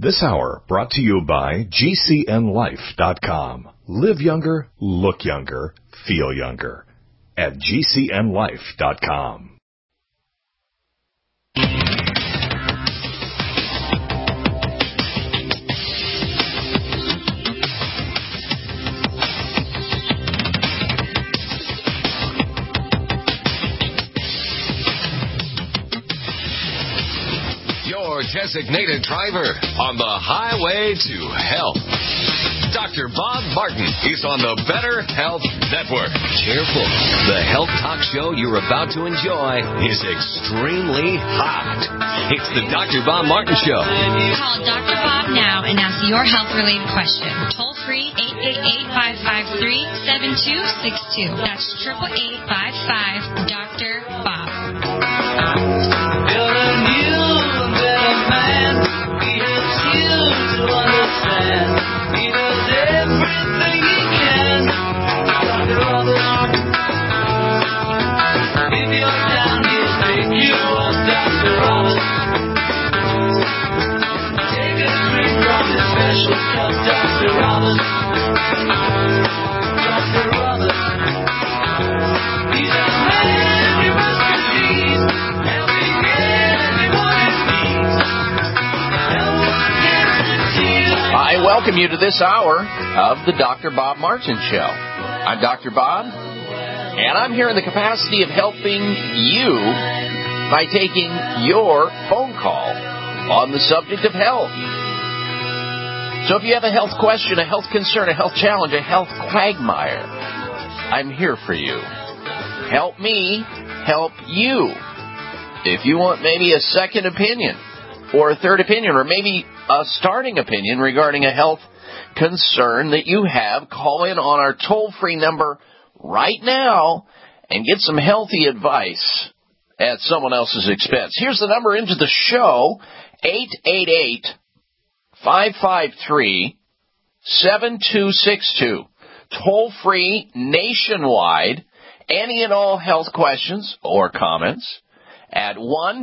This hour brought to you by GCNLife.com. Live younger, look younger, feel younger at GCNLife.com. Designated driver on the highway to health. Dr. Bob Martin is on the Better Health Network. Careful. The health talk show you're about to enjoy is extremely hot. It's the Dr. Bob Martin Show. Call Dr. Bob now and ask your health-related question. Toll free 888-553-7262. That's 888-55 Dr. Bob. I welcome you to this hour of the Dr. Bob Martin Show. I'm Dr. Bob, and I'm here in the capacity of helping you by taking your phone call on the subject of health. So if you have a health question, a health concern, a health challenge, a health quagmire, I'm here for you. Help me help you. If you want maybe a second opinion or a third opinion or maybe a starting opinion regarding a health concern that you have, call in on our toll-free number right now and get some healthy advice at someone else's expense. Here's the number into the show, 888-553-7262. Toll-free nationwide, any and all health questions or comments at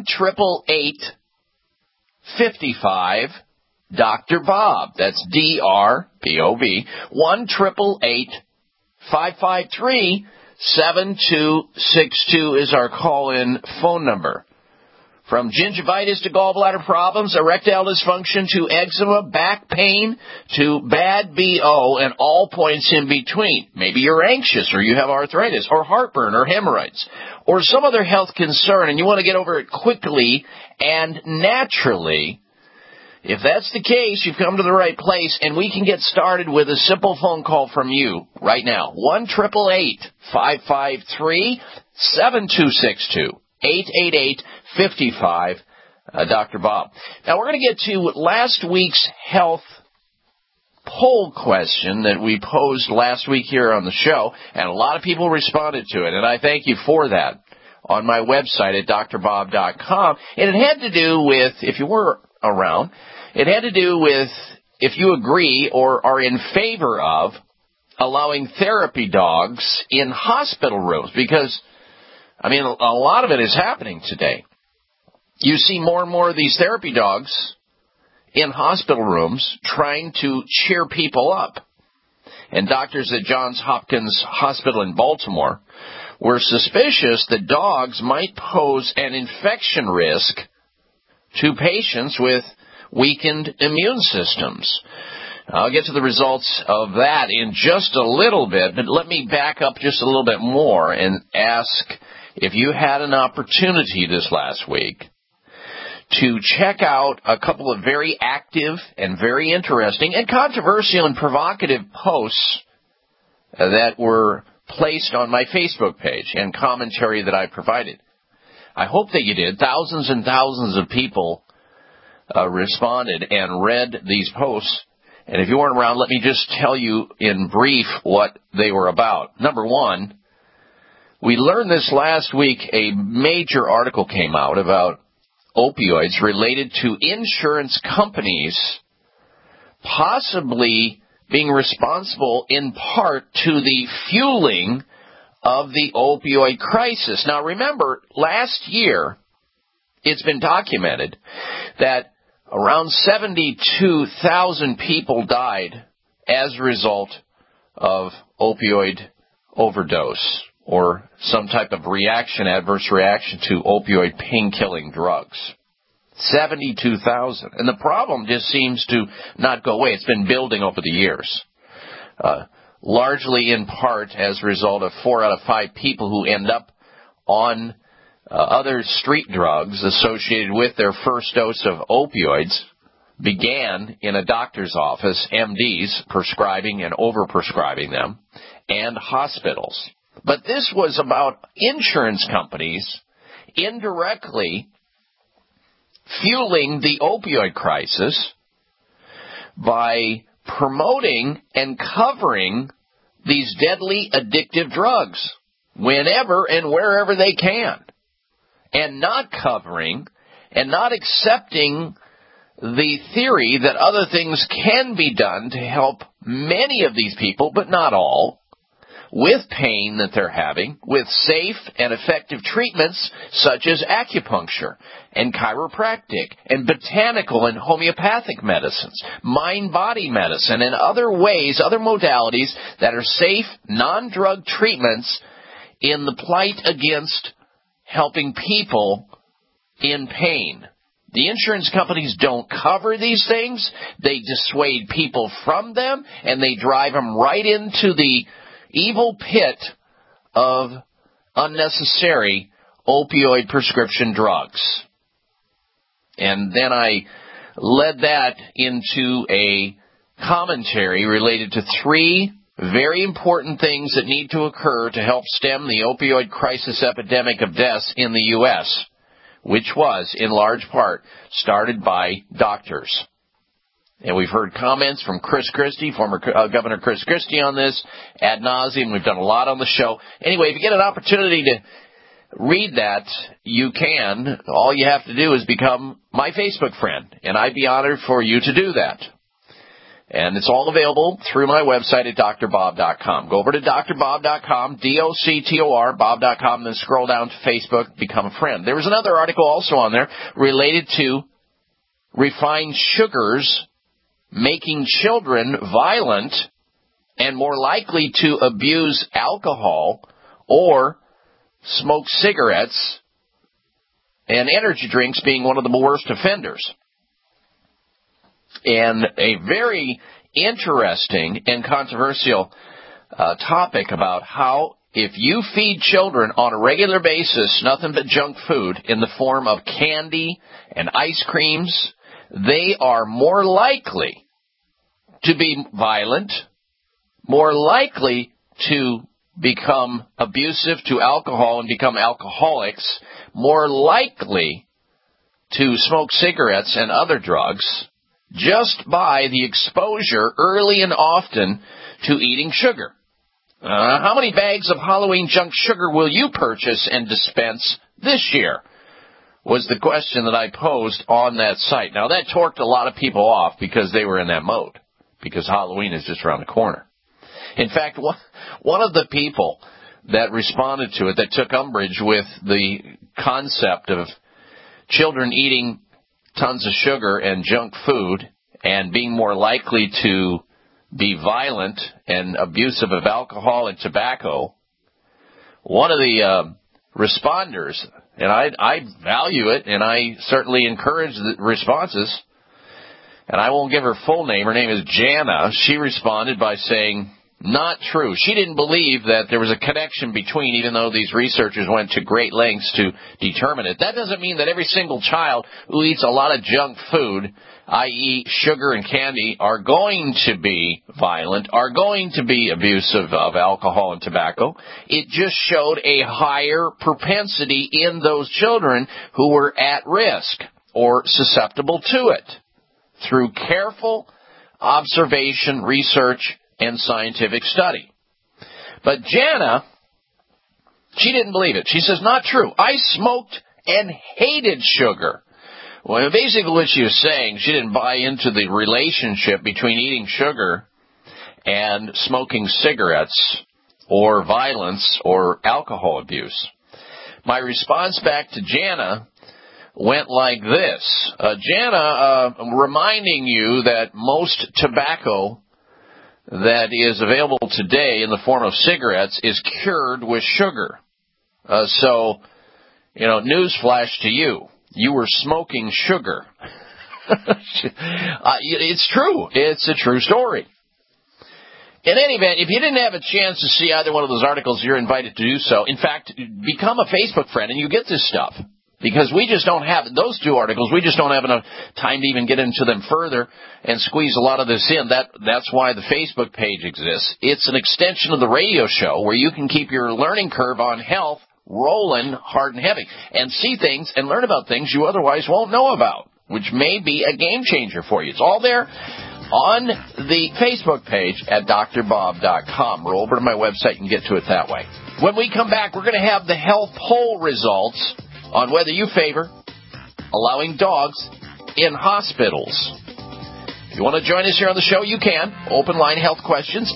1-888-55 Dr. Bob. That's D-R-B-O-B. 1-888-553-7262 is our call-in phone number. From gingivitis to gallbladder problems, erectile dysfunction to eczema, back pain to bad BO, and all points in between. Maybe you're anxious or you have arthritis or heartburn or hemorrhoids or some other health concern and you want to get over it quickly and naturally. If that's the case, you've come to the right place, and we can get started with a simple phone call from you right now. 1-888-553-7262. 888-55 Dr. Bob. Now, we're going to get to last week's health poll question that we posed last week here on the show, and a lot of people responded to it, and I thank you for that on my website at drbob.com. And it had to do with, if you were around, it had to do with if you agree or are in favor of allowing therapy dogs in hospital rooms, because a lot of it is happening today. You see more and more of these therapy dogs in hospital rooms trying to cheer people up. And doctors at Johns Hopkins Hospital in Baltimore were suspicious that dogs might pose an infection risk to patients with weakened immune systems. I'll get to the results of that in just a little bit, but let me back up just a little bit more and ask if you had an opportunity this last week to check out a couple of very active and very interesting and controversial and provocative posts that were placed on my Facebook page and commentary that I provided. I hope that you did. Thousands and thousands of people responded and read these posts. And if you weren't around, let me just tell you in brief what they were about. Number one, we learned this last week, a major article came out about opioids related to insurance companies possibly being responsible in part to the fueling of the opioid crisis. Now remember, last year, it's been documented that around 72,000 people died as a result of opioid overdose or some type of adverse reaction to opioid pain-killing drugs. 72,000. And the problem just seems to not go away. It's been building over the years. Largely in part as a result of 4 out of 5 people who end up on other street drugs associated with their first dose of opioids began in a doctor's office, MDs prescribing and overprescribing them, and hospitals. But this was about insurance companies indirectly fueling the opioid crisis by promoting and covering these deadly addictive drugs whenever and wherever they can, and not covering and not accepting the theory that other things can be done to help many of these people, but not all, with pain that they're having, with safe and effective treatments such as acupuncture and chiropractic and botanical and homeopathic medicines, mind-body medicine, and other ways, other modalities that are safe, non-drug treatments in the plight against helping people in pain. The insurance companies don't cover these things. They dissuade people from them, and they drive them right into the evil pit of unnecessary opioid prescription drugs. And then I led that into a commentary related to 3 very important things that need to occur to help stem the opioid crisis epidemic of deaths in the U.S., which was, in large part, started by doctors. And we've heard comments from Chris Christie, former Governor Chris Christie, on this ad nauseum. We've done a lot on the show. Anyway, if you get an opportunity to read that, you can. All you have to do is become my Facebook friend, and I'd be honored for you to do that. And it's all available through my website at drbob.com. Go over to drbob.com, D-O-C-T-O-R, bob.com, then scroll down to Facebook, become a friend. There was another article also on there related to refined sugars making children violent and more likely to abuse alcohol or smoke cigarettes, and energy drinks being one of the worst offenders. And a very interesting and controversial topic about how if you feed children on a regular basis nothing but junk food in the form of candy and ice creams, they are more likely to be violent, more likely to become abusive to alcohol and become alcoholics, more likely to smoke cigarettes and other drugs, just by the exposure early and often to eating sugar. How many bags of Halloween junk sugar will you purchase and dispense this year? Was the question that I posed on that site. Now, that torqued a lot of people off because they were in that mode, because Halloween is just around the corner. In fact, one of the people that responded to it, that took umbrage with the concept of children eating tons of sugar and junk food and being more likely to be violent and abusive of alcohol and tobacco, one of the responders, and I value it, and I certainly encourage the responses, and I won't give her full name. Her name is Jana. She responded by saying, not true. She didn't believe that there was a connection between, even though these researchers went to great lengths to determine it. That doesn't mean that every single child who eats a lot of junk food, i.e. sugar and candy, are going to be violent, are going to be abusive of alcohol and tobacco. It just showed a higher propensity in those children who were at risk or susceptible to it through careful observation, research, and scientific study. But Jana, she didn't believe it. She says, not true. I smoked and hated sugar. Well, basically what she was saying, she didn't buy into the relationship between eating sugar and smoking cigarettes or violence or alcohol abuse. My response back to Jana went like this. Jana, reminding you that most tobacco that is available today in the form of cigarettes is cured with sugar. So, newsflash to you. You were smoking sugar. It's true. It's a true story. In any event, if you didn't have a chance to see either one of those articles, you're invited to do so. In fact, become a Facebook friend and you get this stuff. Because we just don't have those two articles. We just don't have enough time to even get into them further and squeeze a lot of this in. That's why the Facebook page exists. It's an extension of the radio show where you can keep your learning curve on health rolling hard and heavy and see things and learn about things you otherwise won't know about, which may be a game changer for you. It's all there on the Facebook page at drbob.com. Roll over to my website and get to it that way. When we come back, we're going to have the health poll results on whether you favor allowing dogs in hospitals. If you want to join us here on the show, you can. Open line health questions,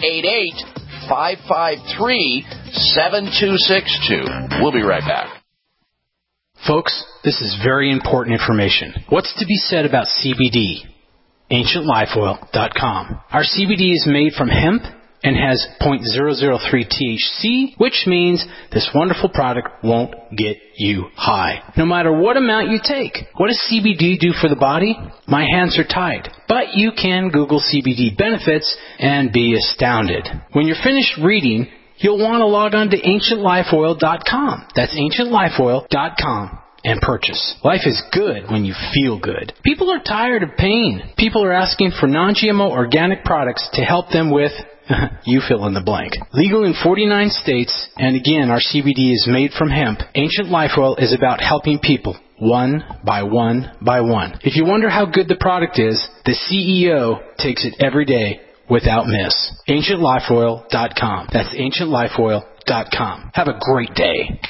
888-553-7262. We'll be right back. Folks, this is very important information. What's to be said about CBD? AncientLifeOil.com. Our CBD is made from hemp and has 0.003 THC, which means this wonderful product won't get you high, no matter what amount you take. What does CBD do for the body? My hands are tied. But you can Google CBD benefits and be astounded. When you're finished reading, you'll want to log on to AncientLifeOil.com. That's AncientLifeOil.com. And purchase. Life is good when you feel good. People are tired of pain. People are asking for non-GMO organic products to help them with, you fill in the blank. Legal in 49 states, and again, our CBD is made from hemp. Ancient Life Oil is about helping people one by one by one. If you wonder how good the product is, the CEO takes it every day without miss. AncientLifeOil.com. That's AncientLifeOil.com. Have a great day.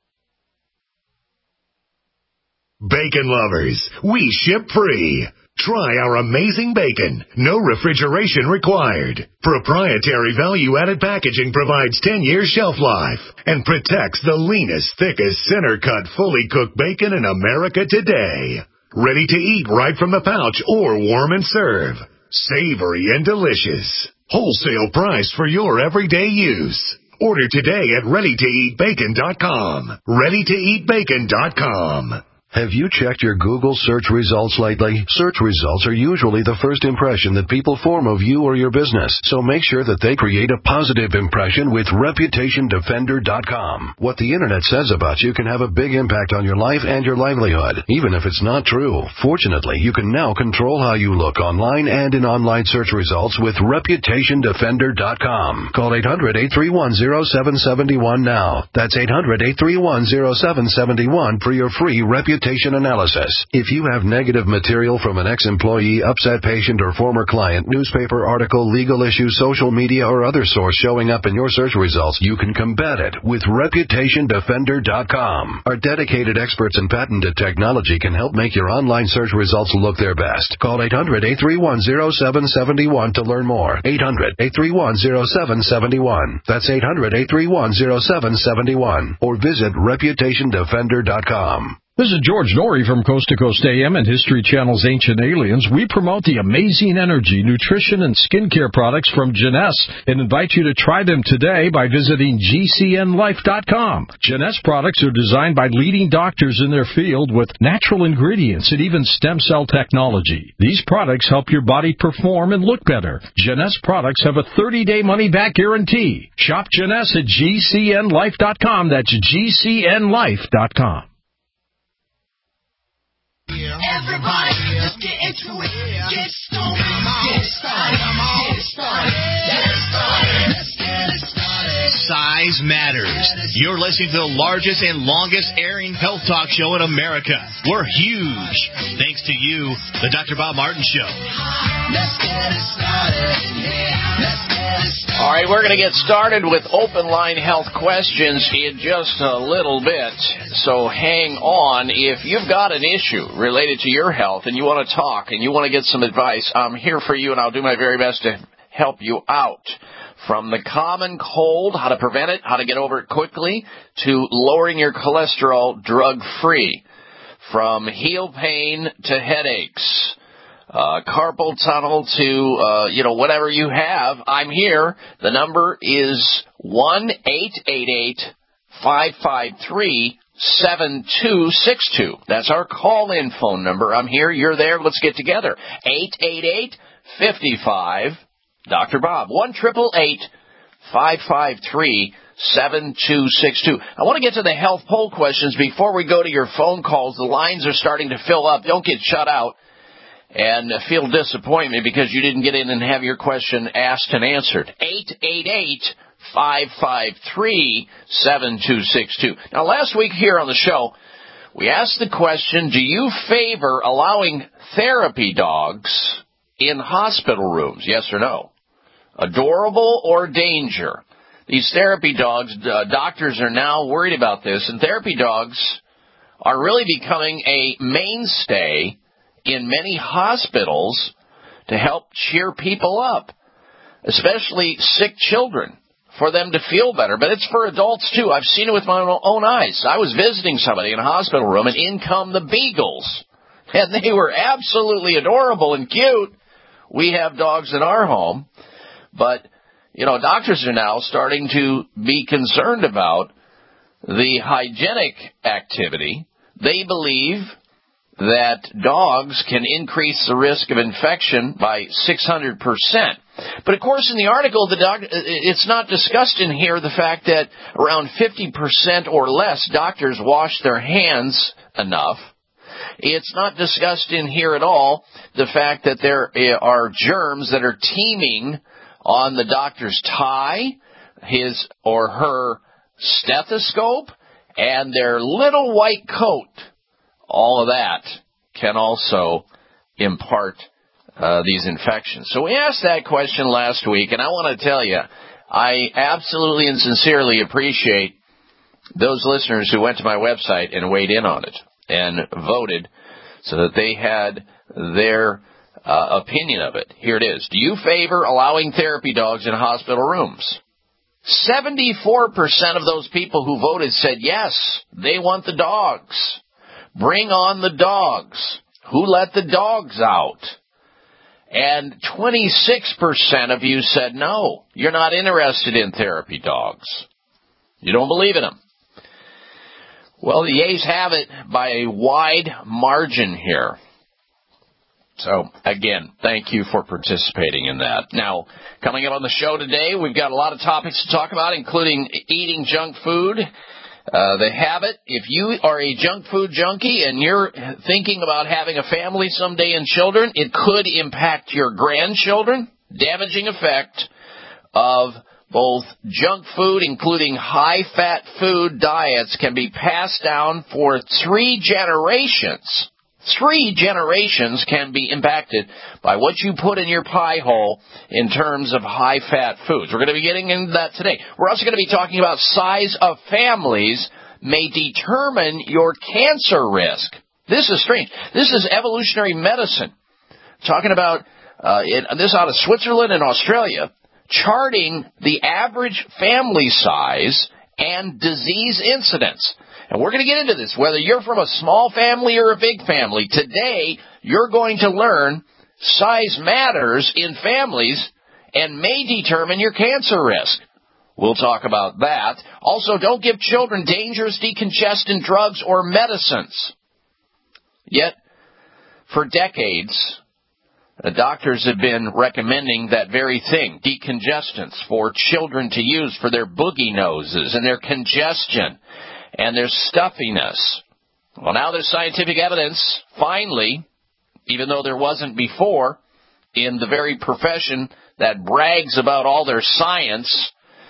Bacon lovers, we ship free. Try our amazing bacon. No refrigeration required. Proprietary value-added packaging provides 10 years shelf life and protects the leanest, thickest, center-cut, fully cooked bacon in America today. Ready to eat right from the pouch or warm and serve. Savory and delicious. Wholesale price for your everyday use. Order today at ReadyToEatBacon.com. ReadyToEatBacon.com. Have you checked your Google search results lately? Search results are usually the first impression that people form of you or your business, so make sure that they create a positive impression with ReputationDefender.com. What the Internet says about you can have a big impact on your life and your livelihood, even if it's not true. Fortunately, you can now control how you look online and in online search results with ReputationDefender.com. Call 800-831-0771 now. That's 800-831-0771 for your free reputation analysis. If you have negative material from an ex-employee, upset patient, or former client, newspaper article, legal issue, social media, or other source showing up in your search results, you can combat it with ReputationDefender.com. Our dedicated experts in patented technology can help make your online search results look their best. Call 800-831-0771 to learn more. 800-831-0771. That's 800-831-0771. Or visit ReputationDefender.com. This is George Norrie from Coast to Coast AM and History Channel's Ancient Aliens. We promote the amazing energy, nutrition, and skincare products from Jeunesse and invite you to try them today by visiting GCNLife.com. Jeunesse products are designed by leading doctors in their field with natural ingredients and even stem cell technology. These products help your body perform and look better. Jeunesse products have a 30-day money-back guarantee. Shop Jeunesse at GCNLife.com. That's GCNLife.com. Everybody, let's get into it. Get stoned, get started, get started, get started, let's get it started. Size matters. You're listening to the largest and longest airing health talk show in America. We're huge. Thanks to you, the Dr. Bob Martin Show. Let's get it started. Let's get it started. All right, we're going to get started with open line health questions in just a little bit. So hang on. If you've got an issue related to your health and you want to talk and you want to get some advice, I'm here for you and I'll do my very best to help you out. From the common cold, how to prevent it, how to get over it quickly, to lowering your cholesterol drug-free. from heel pain to headaches, carpal tunnel to, whate't you have, I'm here. The number is 1-888-553-7262. That's our call-in phone number. I'm here. You're there. Let's get together. 888-55 Dr. Bob. 1-888-553-7262. I want to get to the health poll questions before we go to your phone calls. The lines are starting to fill up. Don't get shut out and feel disappointment because you didn't get in and have your question asked and answered. 888-553-7262. Now, last week here on the show, we asked the question, do you favor allowing therapy dogs in hospital rooms? Yes or no? Adorable or danger? These therapy dogs, doctors are now worried about this, and therapy dogs are really becoming a mainstay in many hospitals to help cheer people up, especially sick children, for them to feel better. But it's for adults, too. I've seen it with my own eyes. I was visiting somebody in a hospital room, and in come the beagles. And they were absolutely adorable and cute. We have dogs in our home. But, doctors are now starting to be concerned about the hygienic activity. They believe that dogs can increase the risk of infection by 600%. But, of course, in the article, it's not discussed in here the fact that around 50% or less doctors wash their hands enough. It's not discussed in here at all the fact that there are germs that are teeming on the doctor's tie, his or her stethoscope, and their little white coat. All of that can also impart these infections. So we asked that question last week, and I want to tell you, I absolutely and sincerely appreciate those listeners who went to my website and weighed in on it and voted so that they had their opinion of it. Here it is. Do you favor allowing therapy dogs in hospital rooms? 74% of those people who voted said yes, they want the dogs. Bring on the dogs. Who let the dogs out? And 26% of you said no, you're not interested in therapy dogs. You don't believe in them. Well, the yeas have it by a wide margin here. So, again, thank you for participating in that. Now, coming up on the show today, we've got a lot of topics to talk about, including eating junk food, the habit. If you are a junk food junkie and you're thinking about having a family someday and children, it could impact your grandchildren. Damaging effect of both junk food, including high-fat food diets, can be passed down for 3 generations. 3 generations can be impacted by what you put in your pie hole in terms of high-fat foods. We're going to be getting into that today. We're also going to be talking about size of families may determine your cancer risk. This is strange. This is evolutionary medicine. Talking about this out of Switzerland and Australia, charting the average family size and disease incidence. And we're going to get into this, whether you're from a small family or a big family. Today, you're going to learn size matters in families and may determine your cancer risk. We'll talk about that. Also, don't give children dangerous decongestant drugs or medicines. Yet, for decades, the doctors have been recommending that very thing, decongestants, for children to use for their boogie noses and their congestion and their stuffiness. Well, now there's scientific evidence, finally, even though there wasn't before, in the very profession that brags about all their science.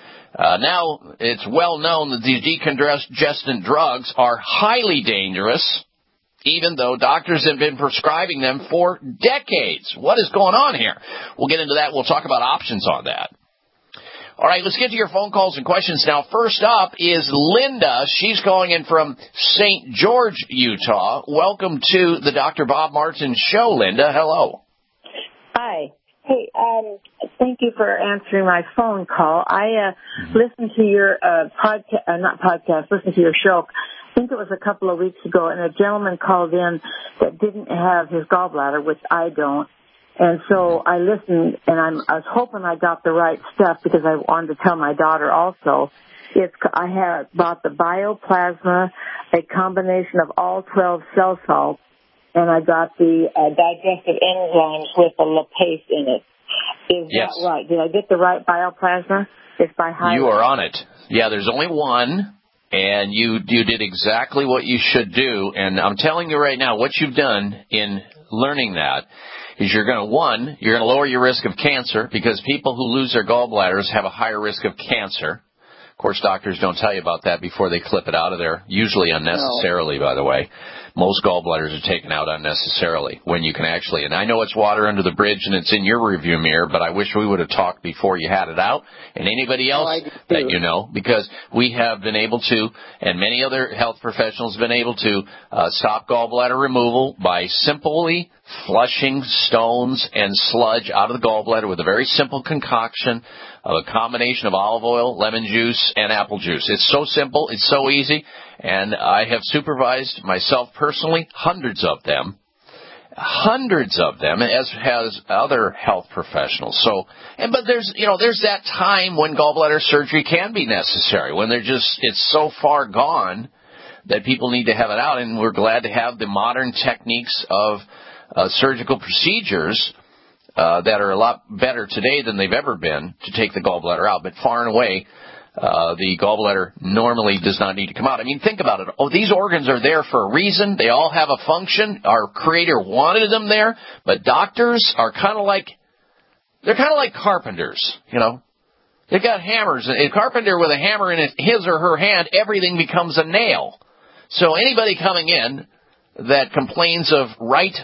Now it's well known that these decongestant drugs are highly dangerous, even though doctors have been prescribing them for decades. What is going on here? We'll get into that. We'll talk about options on that. All right, let's get to your phone calls and questions now. First up is Linda. She's calling in from St. George, Utah. Welcome to the Dr. Bob Martin Show, Linda. Hello. Hi. Hey, thank you for answering my phone call. I listened to your listen to your show think it was a couple of weeks ago, and a gentleman called in that didn't have his gallbladder, which I don't. And so I listened, and I was hoping I got the right stuff because I wanted to tell my daughter also. I had bought the Bioplasma, a combination of all 12 cell salts, and I got the digestive enzymes with the lipase in it. Is that right? Did I get the right Bioplasma? It's by Highland. You are on it. Yeah, there's only one, and you did exactly what you should do. And I'm telling you right now, what you've done in learning that is you're going to lower your risk of cancer, because people who lose their gallbladders have a higher risk of cancer. Of course, doctors don't tell you about that before they clip it out of there, usually unnecessarily, by the way. Most gallbladders are taken out unnecessarily when you can actually, and I know it's water under the bridge and it's in your review mirror, but I wish we would have talked before you had it out, and anybody else that you know, because we have been able to, and many other health professionals have been able to stop gallbladder removal by simply flushing stones and sludge out of the gallbladder with a very simple concoction of a combination of olive oil, lemon juice, and apple juice. It's so simple. It's so easy. And I have supervised myself personally hundreds of them, as has other health professionals. So, but there's that time when gallbladder surgery can be necessary, when it's so far gone that people need to have it out. And we're glad to have the modern techniques of surgical procedures that are a lot better today than they've ever been to take the gallbladder out. But far and away, the gallbladder normally does not need to come out. I mean, think about it. These organs are there for a reason. They all have a function. Our Creator wanted them there. But doctors are kind of like carpenters, you know. They've got hammers. A carpenter with a hammer in his or her hand, everything becomes a nail. So anybody coming in that complains of right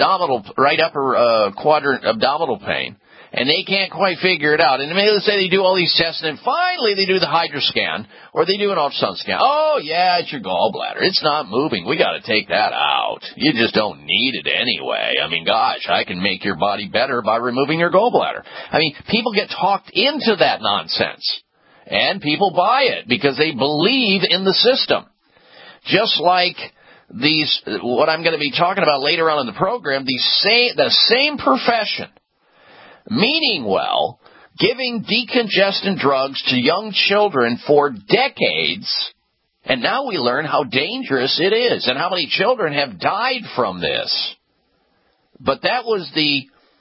upper quadrant abdominal pain, and they can't quite figure it out, and let's say they do all these tests, and then finally they do the hydroscan, or they do an ultrasound scan. Oh, yeah, it's your gallbladder. It's not moving. We got to take that out. You just don't need it anyway. I mean, gosh, I can make your body better by removing your gallbladder. I mean, people get talked into that nonsense, and people buy it because they believe in the system. Just like what I'm going to be talking about later on in the program, the same profession, meaning well, giving decongestant drugs to young children for decades, and now we learn how dangerous it is and how many children have died from this. But that was the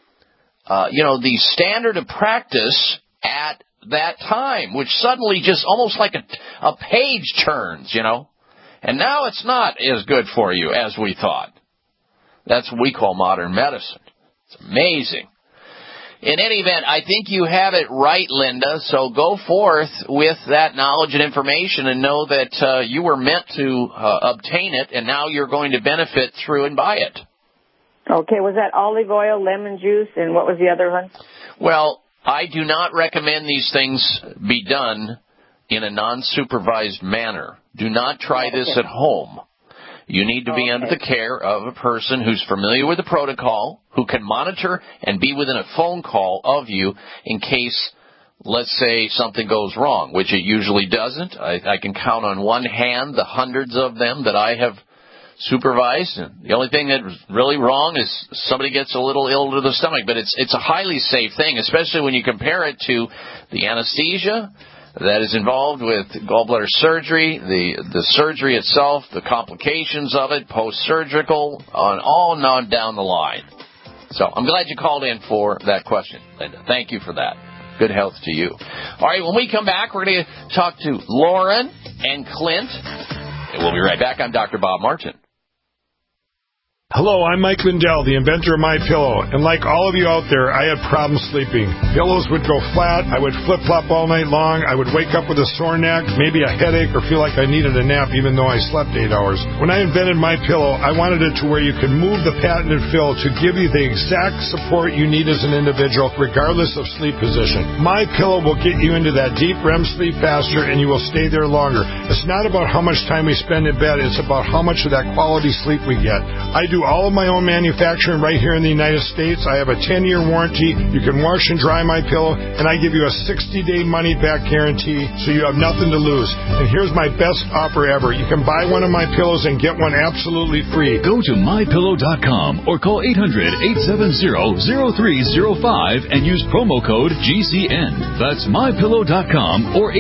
standard of practice at that time, which suddenly just almost like a page turns, you know. And now it's not as good for you as we thought. That's what we call modern medicine. It's amazing. In any event, I think you have it right, Linda, so go forth with that knowledge and information and know that you were meant to obtain it, and now you're going to benefit through and by it. Okay, was that olive oil, lemon juice, and what was the other one? Well, I do not recommend these things be done in a non-supervised manner. Do not try this at home. You need to be under the care of a person who's familiar with the protocol, who can monitor and be within a phone call of you in case, let's say, something goes wrong, which it usually doesn't. I can count on one hand the hundreds of them that I have supervised. And the only thing that's really wrong is somebody gets a little ill to the stomach. But it's a highly safe thing, especially when you compare it to the anesthesia that is involved with gallbladder surgery, the surgery itself, the complications of it, post-surgical, on down the line. So I'm glad you called in for that question, Linda. Thank you for that. Good health to you. All right, when we come back, we're going to talk to Lauren and Clint. And we'll be right back. I'm Dr. Bob Martin. Hello, I'm Mike Lindell, the inventor of MyPillow, and like all of you out there, I had problems sleeping. Pillows would go flat, I would flip-flop all night long, I would wake up with a sore neck, maybe a headache, or feel like I needed a nap even though I slept 8 hours. When I invented MyPillow, I wanted it to where you could move the patented fill to give you the exact support you need as an individual, regardless of sleep position. MyPillow will get you into that deep REM sleep faster, and you will stay there longer. It's not about how much time we spend in bed, it's about how much of that quality sleep we get. I do do all of my own manufacturing right here in the United States. I have a 10-year warranty. You can wash and dry my pillow, and I give you a 60-day money-back guarantee, so you have nothing to lose. And here's my best offer ever. You can buy one of my pillows and get one absolutely free. Go to mypillow.com or call 800-870-0305 and use promo code GCN. That's mypillow.com or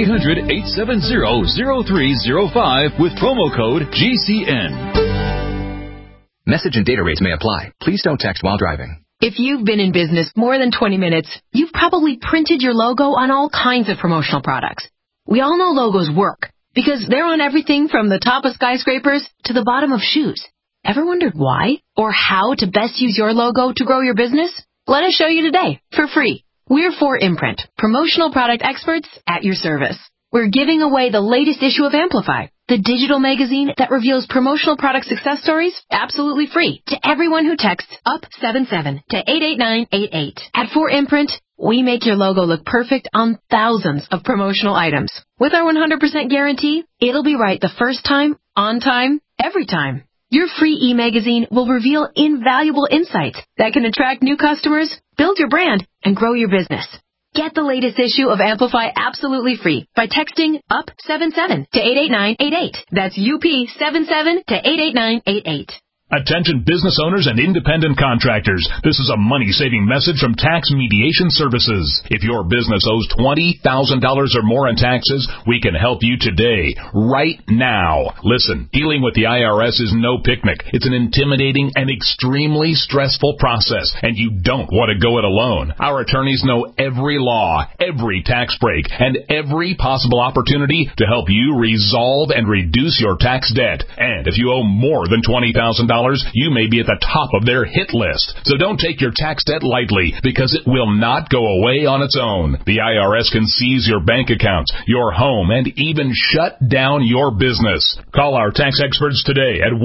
800-870-0305 with promo code GCN. Message and data rates may apply. Please don't text while driving. If you've been in business more than 20 minutes, you've probably printed your logo on all kinds of promotional products. We all know logos work because they're on everything from the top of skyscrapers to the bottom of shoes. Ever wondered why or how to best use your logo to grow your business? Let us show you today for free. We're 4imprint, promotional product experts at your service. We're giving away the latest issue of Amplify, the digital magazine that reveals promotional product success stories absolutely free to everyone who texts UP77 to 88988. At 4imprint, we make your logo look perfect on thousands of promotional items. With our 100% guarantee, it'll be right the first time, on time, every time. Your free e-magazine will reveal invaluable insights that can attract new customers, build your brand, and grow your business. Get the latest issue of Amplify absolutely free by texting UP77 to 88988. That's UP77 to 88988. Attention business owners and independent contractors. This is a money-saving message from Tax Mediation Services. If your business owes $20,000 or more in taxes, we can help you today, right now. Listen, dealing with the IRS is no picnic. It's an intimidating and extremely stressful process, and you don't want to go it alone. Our attorneys know every law, every tax break, and every possible opportunity to help you resolve and reduce your tax debt. And if you owe more than $20,000, you may be at the top of their hit list. So don't take your tax debt lightly, because it will not go away on its own. The IRS can seize your bank accounts, your home, and even shut down your business. Call our tax experts today at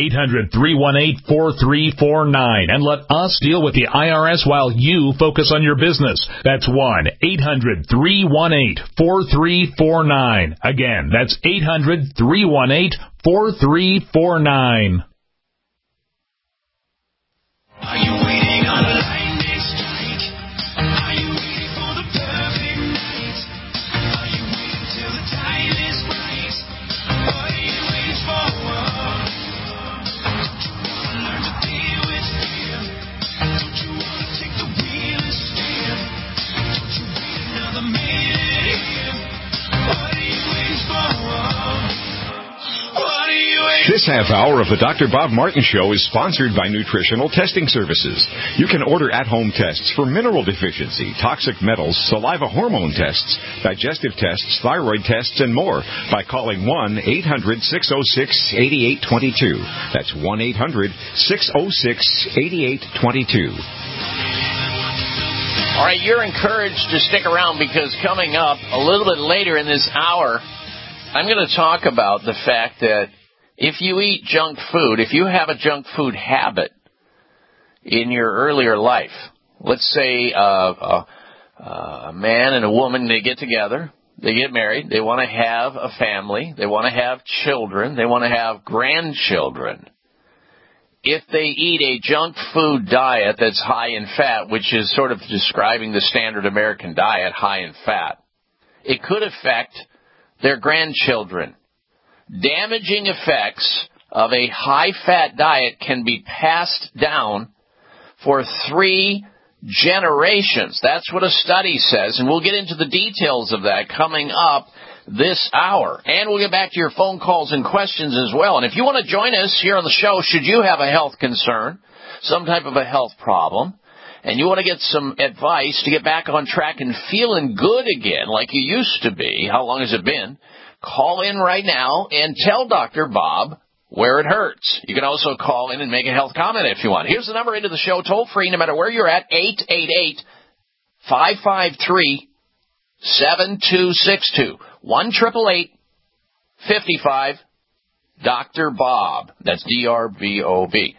1-800-318-4349 and let us deal with the IRS while you focus on your business. That's 1-800-318-4349. Again, that's 800-318-4349. Are you waiting on a lightning strike? Are you waiting for the perfect night? Are you waiting till the time is right? What are you waiting for? Don't you want to learn to deal with fear? Don't you want to take the wheel and steer? Don't you wait another minute here? What are you waiting for? What are you waiting for? This half hour of the Dr. Bob Martin Show is sponsored by Nutritional Testing Services. You can order at-home tests for mineral deficiency, toxic metals, saliva hormone tests, digestive tests, thyroid tests, and more by calling 1-800-606-8822. That's 1-800-606-8822. All right, you're encouraged to stick around because coming up a little bit later in this hour, I'm going to talk about the fact that if you eat junk food, if you have a junk food habit in your earlier life, let's say a man and a woman, they get together, they get married, they want to have a family, they want to have children, they want to have grandchildren. If they eat a junk food diet that's high in fat, which is sort of describing the standard American diet, high in fat, it could affect their grandchildren. Damaging effects of a high-fat diet can be passed down for 3 generations. That's what a study says, and we'll get into the details of that coming up this hour. And we'll get back to your phone calls and questions as well. And if you want to join us here on the show, should you have a health concern, some type of a health problem, and you want to get some advice to get back on track and feeling good again like you used to be, how long has it been? Call in right now and tell Dr. Bob where it hurts. You can also call in and make a health comment if you want. Here's the number into the show, toll free, no matter where you're at, 888-553-7262. 1-888-55 Dr. Bob. That's D-R-B-O-B.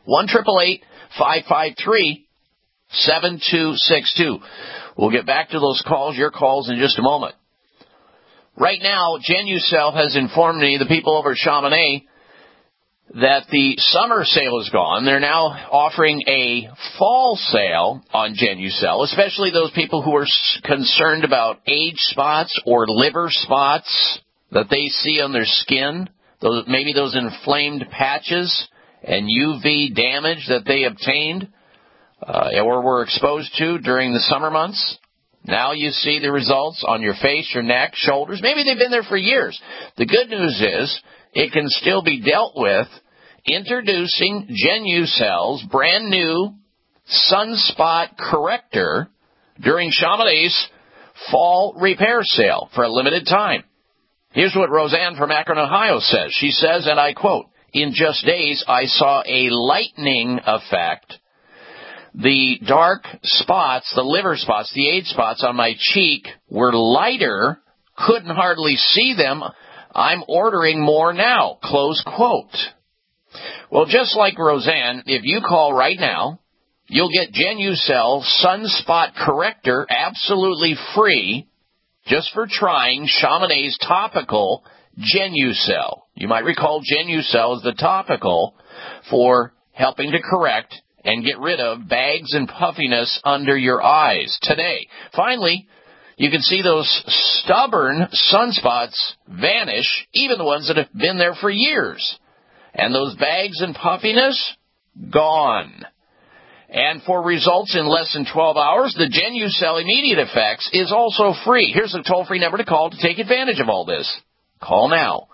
1-888-553-7262. We'll get back to those calls, your calls, in just a moment. Right now, Genucel has informed me, the people over at Chamonix, that the summer sale is gone. They're now offering a fall sale on Genucel, especially those people who are concerned about age spots or liver spots that they see on their skin, maybe those inflamed patches and UV damage that they obtained or were exposed to during the summer months. Now you see the results on your face, your neck, shoulders. Maybe they've been there for years. The good news is it can still be dealt with. Introducing Genucel's brand new Sunspot Corrector during Chamonix's fall repair sale for a limited time. Here's what Roseanne from Akron, Ohio says. She says, and I quote, "In just days, I saw a lightening effect. The dark spots, the liver spots, the age spots on my cheek were lighter, couldn't hardly see them. I'm ordering more now," close quote. Well, just like Roseanne, if you call right now, you'll get Genucel Sunspot Corrector absolutely free just for trying Chamonix's topical Genucel. You might recall Genucel is the topical for helping to correct and get rid of bags and puffiness under your eyes today. Finally, you can see those stubborn sunspots vanish, even the ones that have been there for years. And those bags and puffiness, gone. And for results in less than 12 hours, the Genucel Immediate Effects is also free. Here's a toll-free number to call to take advantage of all this. Call now.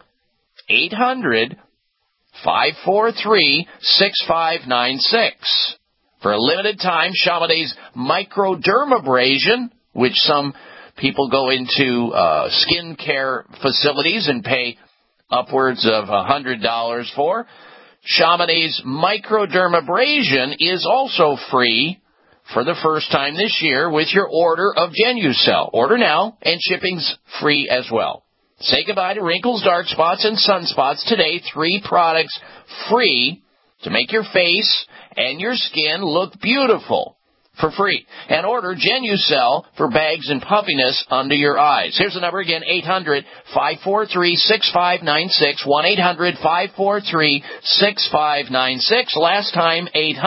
800-543-6596. For a limited time, Chamonix's microdermabrasion, which some people go into skin care facilities and pay upwards of $100 for. Chamonix's microdermabrasion is also free for the first time this year with your order of Genucel. Order now, and shipping's free as well. Say goodbye to wrinkles, dark spots, and sunspots today. 3 products free to make your face and your skin look beautiful for free. And order Genucel for bags and puffiness under your eyes. Here's the number again, 800-543-6596, 1-800-543-6596. Last time,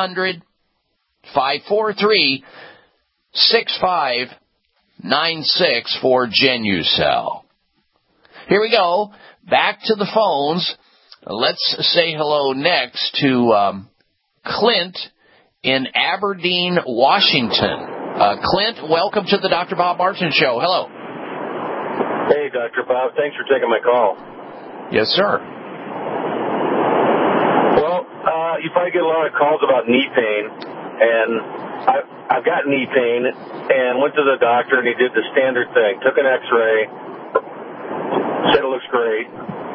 800-543-6596 for Genucel. Here we go. Back to the phones. Let's say hello next to Clint in Aberdeen, Washington. Clint, welcome to the Dr. Bob Martin Show. Hello. Hey, Dr. Bob. Thanks for taking my call. Yes, sir. Well, you probably get a lot of calls about knee pain, and I've got knee pain and went to the doctor, and he did the standard thing. Took an X-ray, said it looks great.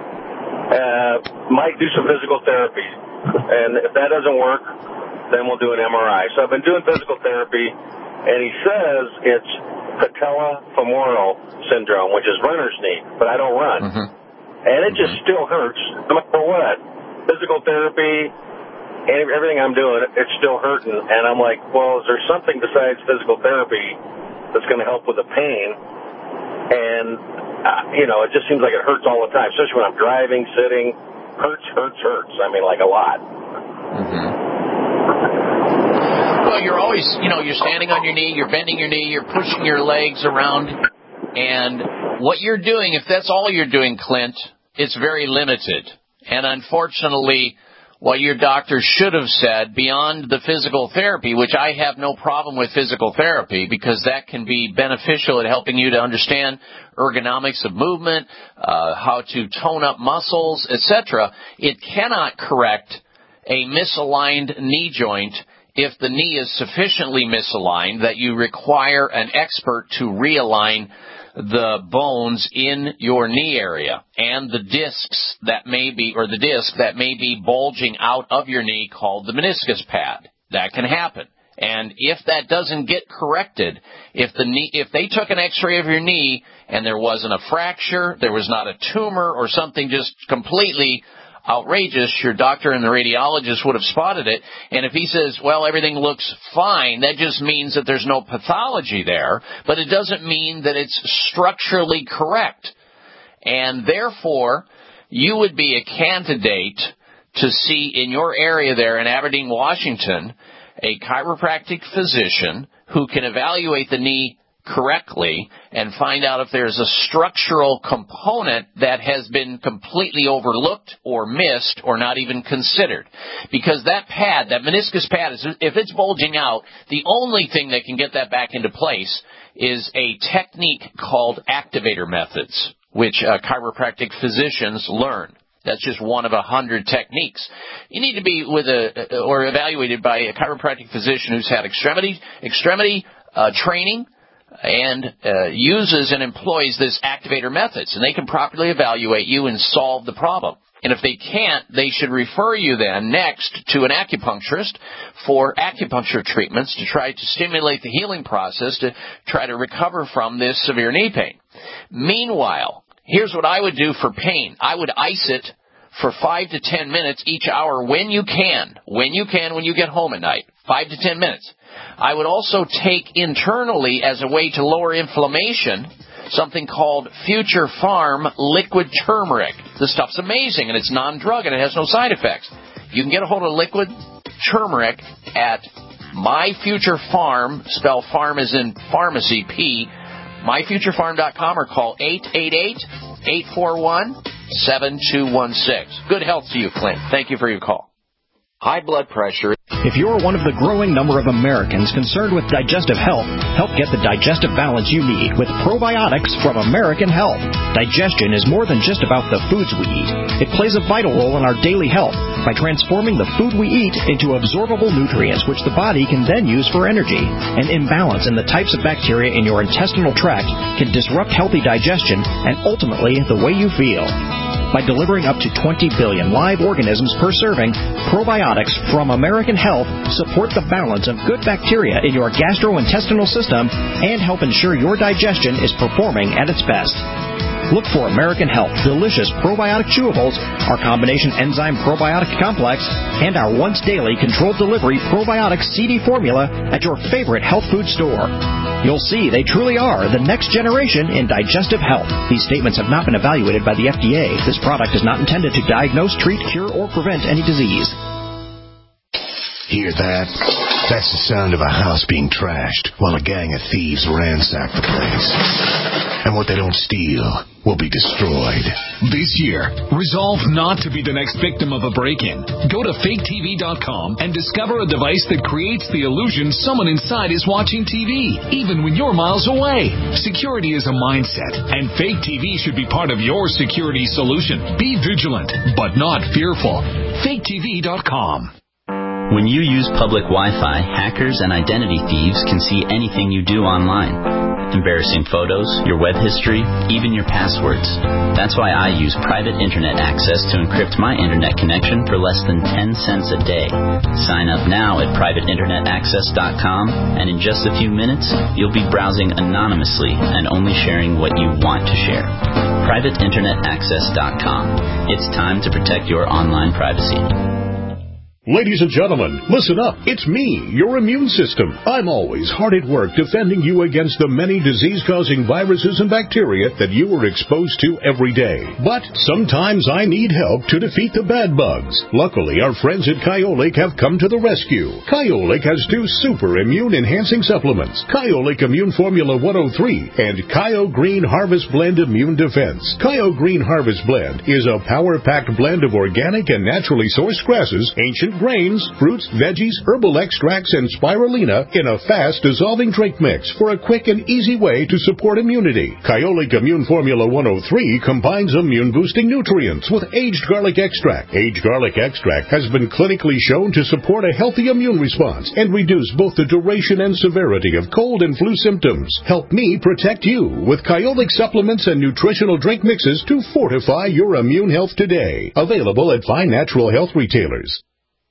Might do some physical therapy, and if that doesn't work, then we'll do an MRI. So I've been doing physical therapy, and he says it's patellofemoral syndrome, which is runner's knee, but I don't run. Mm-hmm. And it just still hurts no matter what. Physical therapy, everything I'm doing, it's still hurting. And I'm like, well, is there something besides physical therapy that's going to help with the pain? And, it just seems like it hurts all the time, especially when I'm driving, sitting. Hurts. I mean, like a lot. Mm-hmm. Well, you're always, you're standing on your knee, you're bending your knee, you're pushing your legs around, and what you're doing, if that's all you're doing, Clint, it's very limited. And unfortunately, what your doctor should have said beyond the physical therapy, which I have no problem with physical therapy because that can be beneficial at helping you to understand ergonomics of movement, how to tone up muscles, etc. It cannot correct a misaligned knee joint if the knee is sufficiently misaligned that you require an expert to realign the bones in your knee area and the discs that may be, or the disc that may be bulging out of your knee called the meniscus pad. That can happen. And if that doesn't get corrected, if they took an x-ray of your knee and there wasn't a fracture, there was not a tumor or something just completely outrageous, your doctor and the radiologist would have spotted it. And if he says, well, everything looks fine, that just means that there's no pathology there, but it doesn't mean that it's structurally correct. And therefore, you would be a candidate to see in your area there in Aberdeen, Washington, a chiropractic physician who can evaluate the knee correctly and find out if there's a structural component that has been completely overlooked or missed or not even considered. Because that pad, that meniscus pad, if it's bulging out, the only thing that can get that back into place is a technique called activator methods, which chiropractic physicians learn. That's just one of 100 techniques. You need to be or evaluated by a chiropractic physician who's had extremity training and uses and employs this activator methods, and they can properly evaluate you and solve the problem. And if they can't, they should refer you then next to an acupuncturist for acupuncture treatments to try to stimulate the healing process to try to recover from this severe knee pain. Meanwhile, here's what I would do for pain. I would ice it for 5 to 10 minutes each hour when you can when you get home at night, 5 to 10 minutes. I would also take internally as a way to lower inflammation something called Future Farm liquid turmeric. This stuff's amazing, and it's non-drug, and it has no side effects. You can get a hold of liquid turmeric at My Future Farm, spell farm as in pharmacy, P, myfuturefarm.com, or call 888-841-7216. Good health to you, Clint. Thank you for your call. High blood pressure. If you're one of the growing number of Americans concerned with digestive health, help get the digestive balance you need with probiotics from American Health. Digestion is more than just about the foods we eat. It plays a vital role in our daily health by transforming the food we eat into absorbable nutrients which the body can then use for energy. An imbalance in the types of bacteria in your intestinal tract can disrupt healthy digestion and ultimately the way you feel. By delivering up to 20 billion live organisms per serving, probiotics from American Health support the balance of good bacteria in your gastrointestinal system and help ensure your digestion is performing at its best. Look for American Health Delicious Probiotic Chewables, our combination enzyme probiotic complex, and our once daily controlled delivery probiotic CD formula at your favorite health food store. You'll see they truly are the next generation in digestive health. These statements have not been evaluated by the FDA. This product is not intended to diagnose, treat, cure, or prevent any disease. Hear that? That's the sound of a house being trashed while a gang of thieves ransack the place. And what they don't steal will be destroyed. This year, resolve not to be the next victim of a break-in. Go to faketv.com and discover a device that creates the illusion someone inside is watching TV, even when you're miles away. Security is a mindset, and Fake TV should be part of your security solution. Be vigilant, but not fearful. faketv.com. When you use public Wi-Fi, hackers and identity thieves can see anything you do online. Embarrassing photos, your web history, even your passwords. That's why I use private internet access to encrypt my internet connection for less than 10 cents a day. Sign up now at privateinternetaccess.com, and in just a few minutes, you'll be browsing anonymously and only sharing what you want to share. privateinternetaccess.com. It's time to protect your online privacy. Ladies and gentlemen, listen up. It's me, your immune system. I'm always hard at work defending you against the many disease-causing viruses and bacteria that you are exposed to every day. But sometimes I need help to defeat the bad bugs. Luckily, our friends at Kyolic have come to the rescue. Kyolic has 2 super immune-enhancing supplements, Kyolic Immune Formula 103 and Kyo Green Harvest Blend Immune Defense. Kyo Green Harvest Blend is a power-packed blend of organic and naturally sourced grasses, ancient grains, fruits, veggies, herbal extracts, and spirulina in a fast-dissolving drink mix for a quick and easy way to support immunity. Kyolic Immune Formula 103 combines immune-boosting nutrients with aged garlic extract. Aged garlic extract has been clinically shown to support a healthy immune response and reduce both the duration and severity of cold and flu symptoms. Help me protect you with Kyolic supplements and nutritional drink mixes to fortify your immune health today. Available at fine natural health retailers.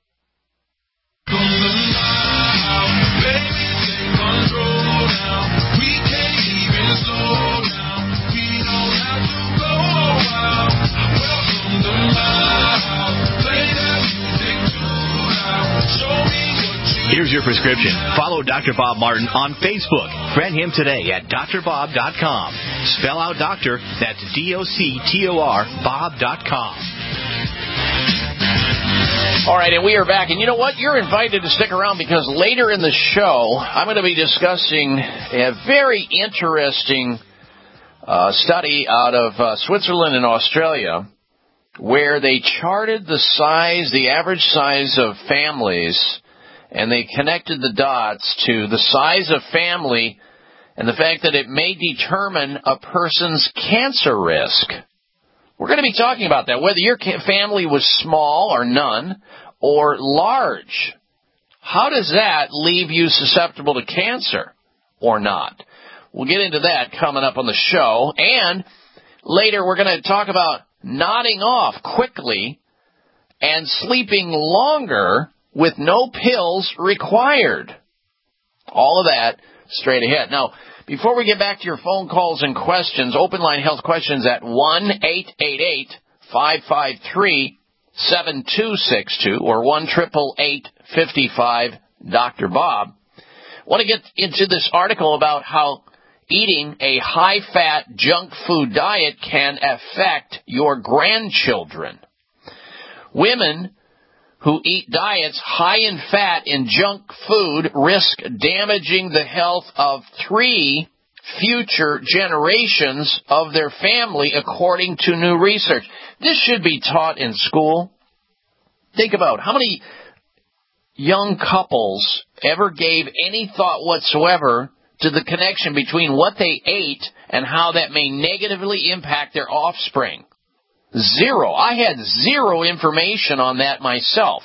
Here's your prescription. Follow Dr. Bob Martin on Facebook. Friend him today at drbob.com. Spell out doctor, that's DOCTOR, Bob.com. All right, and we are back. And you know what? You're invited to stick around because later in the show, I'm going to be discussing a very interesting study out of Switzerland and Australia where they charted the average size of families, and they connected the dots to the size of family and the fact that it may determine a person's cancer risk. We're going to be talking about that, whether your family was small or none or large. How does that leave you susceptible to cancer or not? We'll get into that coming up on the show. And later we're going to talk about nodding off quickly and sleeping longer with no pills required. All of that straight ahead. Now, before we get back to your phone calls and questions, open line health questions at 1-888-553-7262 or 1-888-55 Bob. I want to get into this article about how eating a high-fat junk food diet can affect your grandchildren. Women who eat diets high in fat and junk food risk damaging the health of 3 future generations of their family, according to new research. This should be taught in school. Think about how many young couples ever gave any thought whatsoever to the connection between what they ate and how that may negatively impact their offspring. Zero. I had zero information on that myself.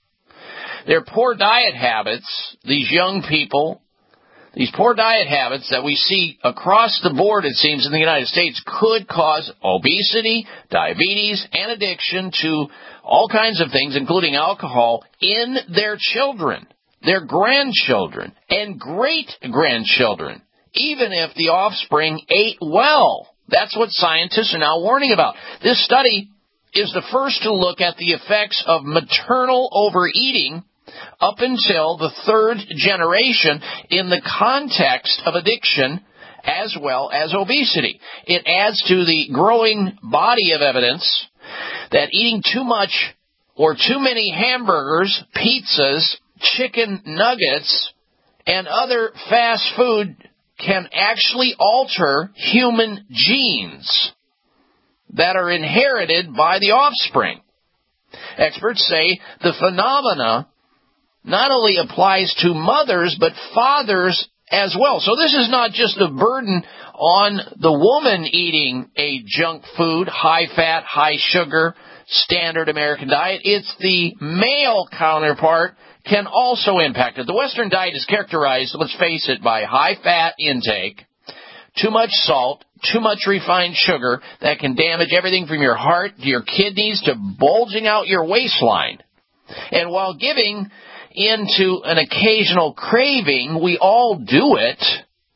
Their poor diet habits, these young people, these poor diet habits that we see across the board, it seems, in the United States, could cause obesity, diabetes, and addiction to all kinds of things, including alcohol, in their children, their grandchildren, and great-grandchildren, even if the offspring ate well. That's what scientists are now warning about. This study is the first to look at the effects of maternal overeating up until the 3rd generation in the context of addiction as well as obesity. It adds to the growing body of evidence that eating too much or too many hamburgers, pizzas, chicken nuggets, and other fast food can actually alter human genes that are inherited by the offspring. Experts say the phenomena not only applies to mothers, but fathers as well. So this is not just a burden on the woman eating a junk food, high-fat, high-sugar, standard American diet. It's the male counterpart can also impact it. The Western diet is characterized, let's face it, by high-fat intake, too much salt, too much refined sugar that can damage everything from your heart to your kidneys to bulging out your waistline. And while giving into an occasional craving, we all do it.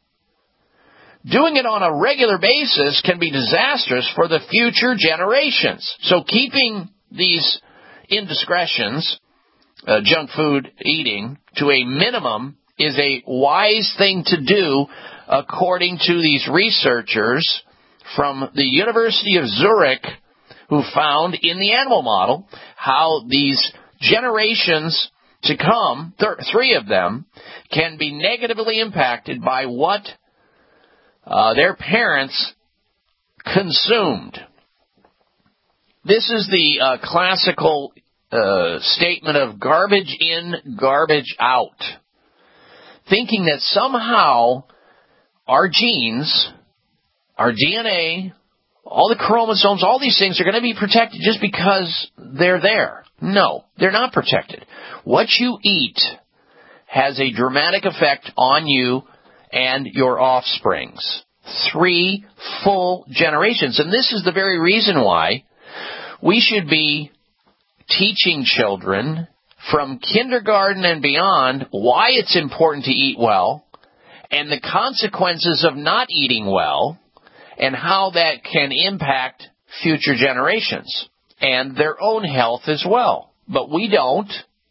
Doing it on a regular basis can be disastrous for the future generations. So keeping these indiscretions, junk food eating, to a minimum is a wise thing to do, according to these researchers from the University of Zurich, who found in the animal model how these generations to come, 3 of them, can be negatively impacted by what their parents consumed. This is the classical statement of garbage in, garbage out. Thinking that somehow our genes, our DNA, all the chromosomes, all these things are going to be protected just because they're there. No, they're not protected. What you eat has a dramatic effect on you and your offsprings. 3 full generations. And this is the very reason why we should be teaching children from kindergarten and beyond why it's important to eat well and the consequences of not eating well and how that can impact future generations and their own health as well. But we don't,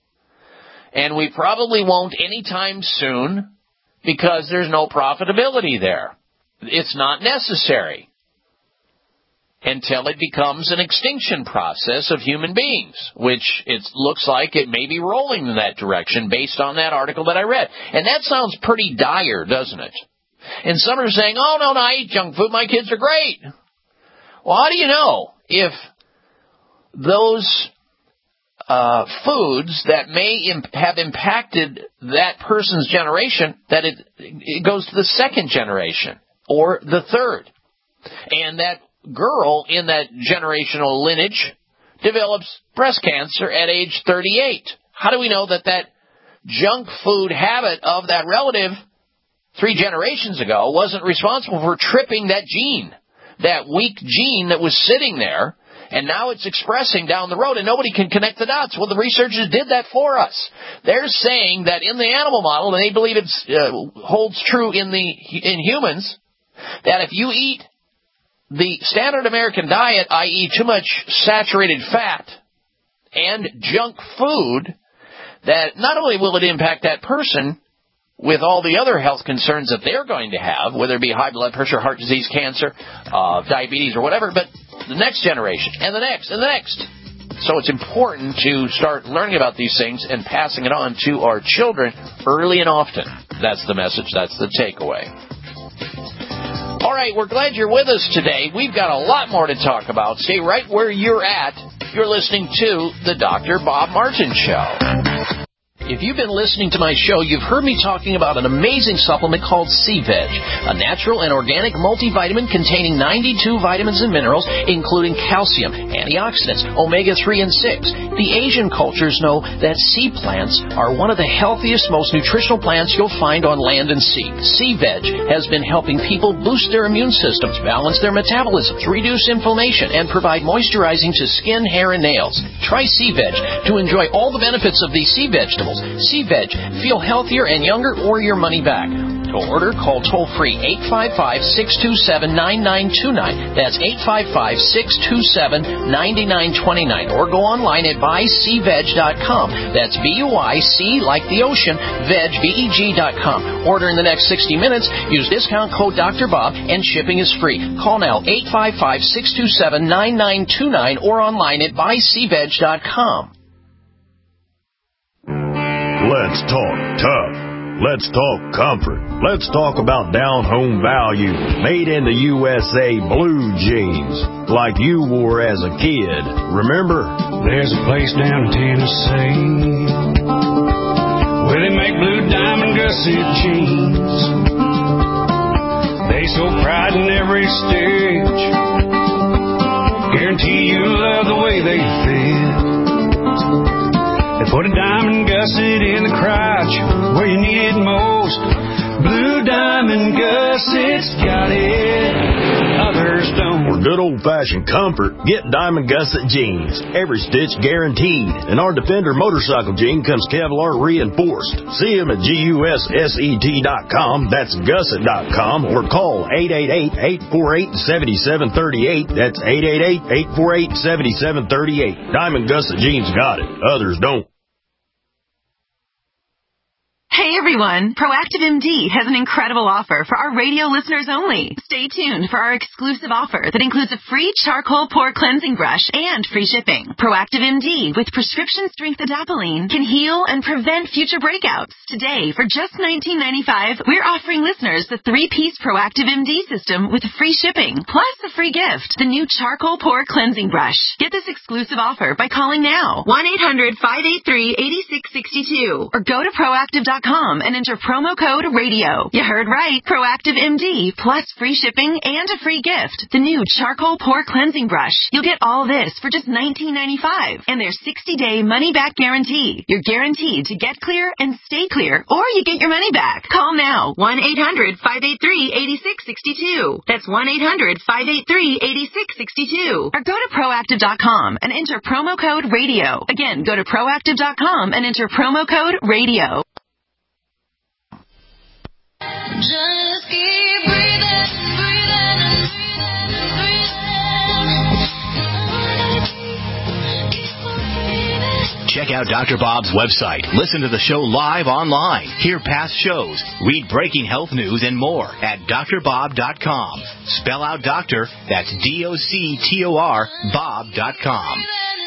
and we probably won't anytime soon because there's no profitability there. It's not necessary. until it becomes an extinction process of human beings, which it looks like it may be rolling in that direction based on that article that I read. And that sounds pretty dire, doesn't it? And some are saying, oh, no, I eat junk food. My kids are great. Well, how do you know if those foods that may have impacted that person's generation, that it goes to the second generation or the third? And that girl in that generational lineage develops breast cancer at age 38. How do we know that that junk food habit of that relative 3 generations ago wasn't responsible for tripping that gene, that weak gene that was sitting there, and now it's expressing down the road, and nobody can connect the dots? Well, the researchers did that for us. They're saying that in the animal model, and they believe it holds true in humans, that if you eat the standard American diet, i.e. too much saturated fat and junk food, that not only will it impact that person with all the other health concerns that they're going to have, whether it be high blood pressure, heart disease, cancer, diabetes, or whatever, but the next generation, and the next, and the next. So it's important to start learning about these things and passing it on to our children early and often. That's the message. That's the takeaway. All right, we're glad you're with us today. We've got a lot more to talk about. Stay right where you're at. You're listening to the Dr. Bob Martin Show. If you've been listening to my show, you've heard me talking about an amazing supplement called C-Veg, a natural and organic multivitamin containing 92 vitamins and minerals, including calcium, antioxidants, omega-3 and 6. The Asian cultures know that sea plants are one of the healthiest, most nutritional plants you'll find on land and sea. C-Veg has been helping people boost their immune systems, balance their metabolisms, reduce inflammation, and provide moisturizing to skin, hair, and nails. Try C-Veg to enjoy all the benefits of these sea vegetables. C-Veg. Feel healthier and younger or your money back. To order, call toll-free 855-627-9929. That's 855-627-9929. Or go online at buycveg.com. That's B-U-I-C like the ocean, veg, V-E-G.com. Order in the next 60 minutes. Use discount code Dr. Bob and shipping is free. Call now 855-627-9929 or online at buycveg.com. Let's talk tough. Let's talk comfort. Let's talk about down-home value. Made in the USA blue jeans, like you wore as a kid. Remember? There's a place down in Tennessee where they make blue diamond gusset jeans. They show pride in every stitch. Guarantee you love the way they fit. They put a diamond gusset in the crotch where you need it most. Blue diamond gussets got it, others don't. For good old-fashioned comfort, get Diamond Gusset jeans. Every stitch guaranteed. And our Defender motorcycle jean comes Kevlar reinforced. See them at GUSSET.com. That's gusset.com. Or call 888-848-7738. That's 888-848-7738. Diamond Gusset jeans got it. Others don't. Hey everyone, Proactive MD has an incredible offer for our radio listeners only. Stay tuned for our exclusive offer that includes a free charcoal pore cleansing brush and free shipping. Proactive MD with prescription strength adapalene can heal and prevent future breakouts. Today, for just $19.95, we're offering listeners the 3-piece Proactive MD system with free shipping, plus a free gift, the new charcoal pore cleansing brush. Get this exclusive offer by calling now, 1-800-583-8662, or go to proactive.com and enter promo code RADIO. You heard right. Proactive MD plus free shipping and a free gift. The new charcoal pore cleansing brush. You'll get all this for just $19.95 and their 60-day money-back guarantee. You're guaranteed to get clear and stay clear, or you get your money back. Call now. 1-800-583-8662. That's 1-800-583-8662. Or go to proactive.com and enter promo code RADIO. Again, go to proactive.com and enter promo code RADIO. Just keep breathing, breathing, breathing. Check Check out Dr. Bob's website. Listen to the show live online. Hear past shows. Read breaking health news and more at drbob.com. Spell out doctor. That's DOCTOR Bob.com.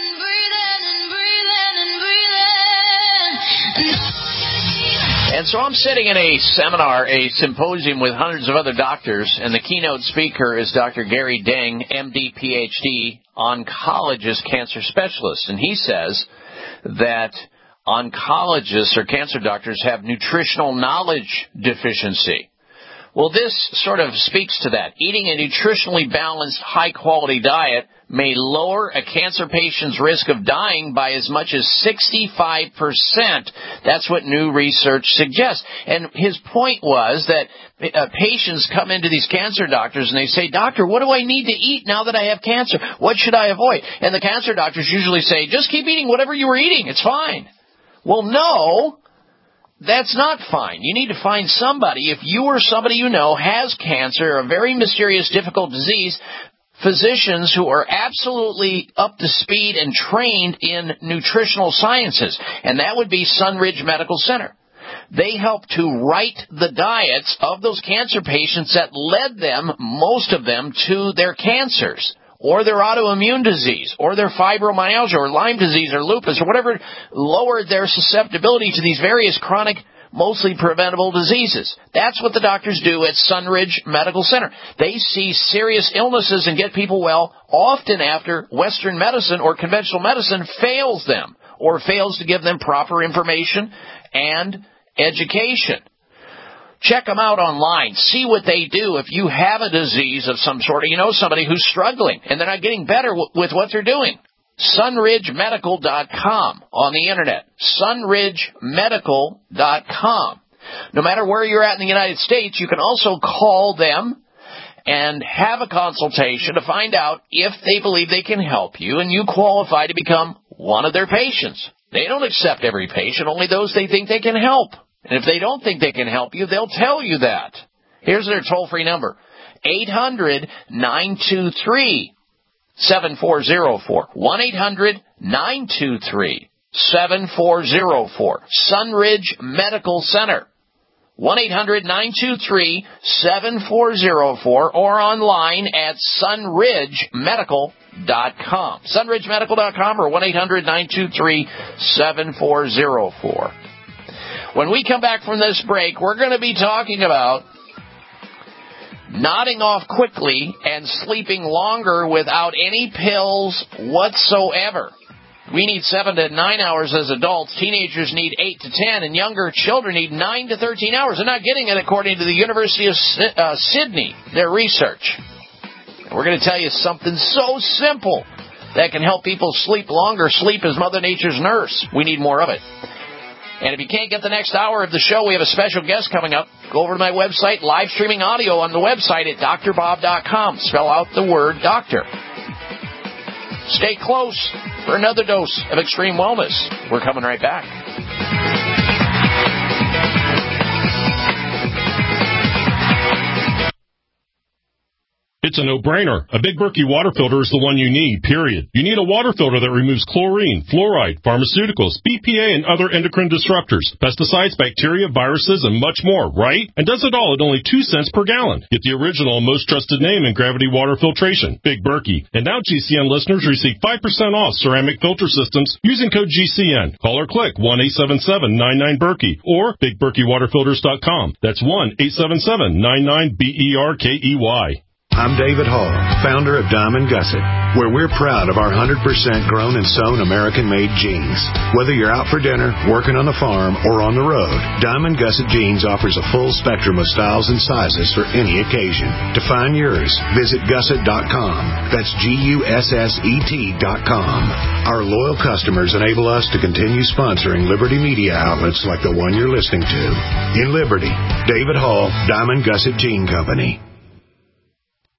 And so I'm sitting in a seminar, a symposium with hundreds of other doctors, and the keynote speaker is Dr. Gary Deng, MD, PhD, oncologist, cancer specialist. And he says that oncologists or cancer doctors have nutritional knowledge deficiency. Well, this sort of speaks to that. Eating a nutritionally balanced, high-quality diet may lower a cancer patient's risk of dying by as much as 65%. That's what new research suggests. And his point was that patients come into these cancer doctors and they say, "Doctor, what do I need to eat now that I have cancer? What should I avoid?" And the cancer doctors usually say, "Just keep eating whatever you were eating. It's fine." Well, no. That's not fine. You need to find somebody, if you or somebody you know has cancer, a very mysterious, difficult disease, physicians who are absolutely up to speed and trained in nutritional sciences. And that would be Sunridge Medical Center. They help to write the diets of those cancer patients that led them, most of them, to their cancers, or their autoimmune disease, or their fibromyalgia, or Lyme disease, or lupus, or whatever lowered their susceptibility to these various chronic, mostly preventable diseases. That's what the doctors do at Sunridge Medical Center. They see serious illnesses and get people well often after Western medicine or conventional medicine fails them, or fails to give them proper information and education. Check them out online. See what they do. If you have a disease of some sort, or you know somebody who's struggling and they're not getting better with what they're doing. SunridgeMedical.com on the Internet. SunridgeMedical.com. No matter where you're at in the United States, you can also call them and have a consultation to find out if they believe they can help you and you qualify to become one of their patients. They don't accept every patient, only those they think they can help. And if they don't think they can help you, they'll tell you that. Here's their toll-free number, 800-923-7404. 1-800-923-7404. Sunridge Medical Center. 1-800-923-7404 or online at sunridgemedical.com. Sunridgemedical.com or 1-800-923-7404. When we come back from this break, we're going to be talking about nodding off quickly and sleeping longer without any pills whatsoever. We need 7 to 9 hours as adults. Teenagers need 8 to 10, and younger children need 9 to 13 hours. They're not getting it according to the University of Sydney, their research. And we're going to tell you something so simple that can help people sleep longer. Sleep is Mother Nature's nurse. We need more of it. And if you can't get the next hour of the show, we have a special guest coming up. Go over to my website, live streaming audio on the website at drbob.com. Spell out the word doctor. Stay close for another dose of extreme wellness. We're coming right back. It's a no-brainer. A Big Berkey water filter is the one you need, period. You need a water filter that removes chlorine, fluoride, pharmaceuticals, BPA, and other endocrine disruptors, pesticides, bacteria, viruses, and much more, right? And does it all at only 2 cents per gallon. Get the original and most trusted name in gravity water filtration, Big Berkey. And now GCN listeners receive 5% off ceramic filter systems using code GCN. Call or click 1-877-99-BERKEY or BigBerkeyWaterFilters.com. That's 1-877-99-BERKEY. I'm David Hall, founder of Diamond Gusset, where we're proud of our 100% grown and sewn American-made jeans. Whether you're out for dinner, working on the farm, or on the road, Diamond Gusset Jeans offers a full spectrum of styles and sizes for any occasion. To find yours, visit Gusset.com. That's GUSSET.com. Our loyal customers enable us to continue sponsoring Liberty media outlets like the one you're listening to. In Liberty, David Hall, Diamond Gusset Jean Company.